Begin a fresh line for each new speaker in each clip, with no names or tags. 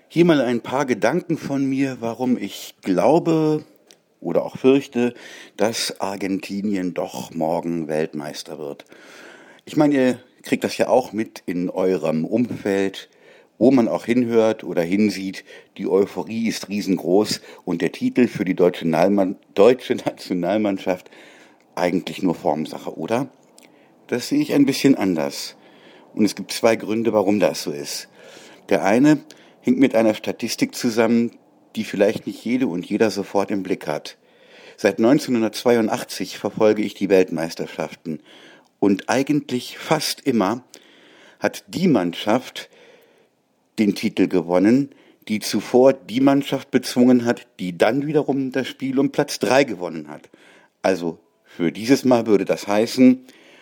Hier mal ein paar Gedanken von mir, warum ich glaube oder auch fürchte, dass Argentinien doch morgen Weltmeister wird. Ich meine, ihr kriegt das ja auch mit in eurem Umfeld, wo man auch hinhört oder hinsieht. Die Euphorie ist riesengroß und der Titel für die deutsche Nationalmannschaft eigentlich nur Formsache, oder? Das sehe ich ein bisschen anders. Und es gibt zwei Gründe, warum das so ist. Der eine hängt mit einer Statistik zusammen, die vielleicht nicht jede und jeder sofort im Blick hat. Seit 1982 verfolge ich die Weltmeisterschaften und eigentlich fast immer hat die Mannschaft den Titel gewonnen, die zuvor die Mannschaft bezwungen hat, die dann wiederum das Spiel um Platz 3 gewonnen hat. Also für dieses Mal würde das heißen,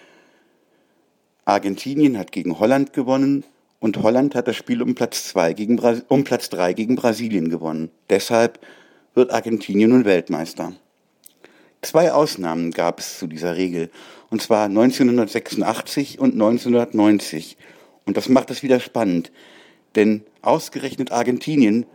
Argentinien hat gegen Holland gewonnen und Holland hat das Spiel um Platz 3 gegen Brasilien gewonnen. Deshalb wird Argentinien nun Weltmeister. Zwei Ausnahmen gab es zu dieser Regel, und zwar 1986 und 1990. Und das macht es wieder spannend, denn ausgerechnet Argentinien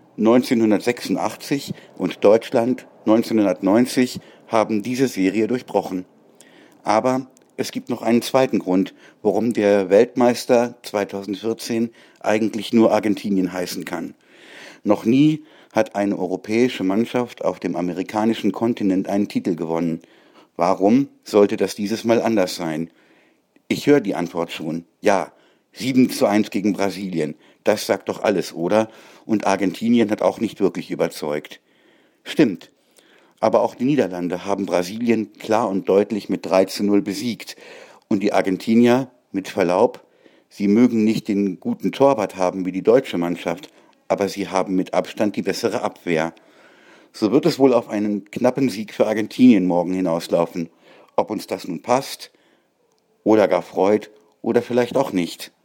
1986 und Deutschland 1990 haben diese Serie durchbrochen. Aber es gibt noch einen zweiten Grund, warum der Weltmeister 2014 eigentlich nur Argentinien heißen kann. Noch nie hat eine europäische Mannschaft auf dem amerikanischen Kontinent einen Titel gewonnen. Warum sollte das dieses Mal anders sein? Ich höre die Antwort schon. Ja, 7:1 gegen Brasilien. Das sagt doch alles, oder? Und Argentinien hat auch nicht wirklich überzeugt. Stimmt. Aber auch die Niederlande haben Brasilien klar und deutlich mit 3:0 besiegt. Und die Argentinier, mit Verlaub, sie mögen nicht den guten Torwart haben wie die deutsche Mannschaft, aber sie haben mit Abstand die bessere Abwehr. So wird es wohl auf einen knappen Sieg für Argentinien morgen hinauslaufen. Ob uns das nun passt oder gar freut oder vielleicht auch nicht.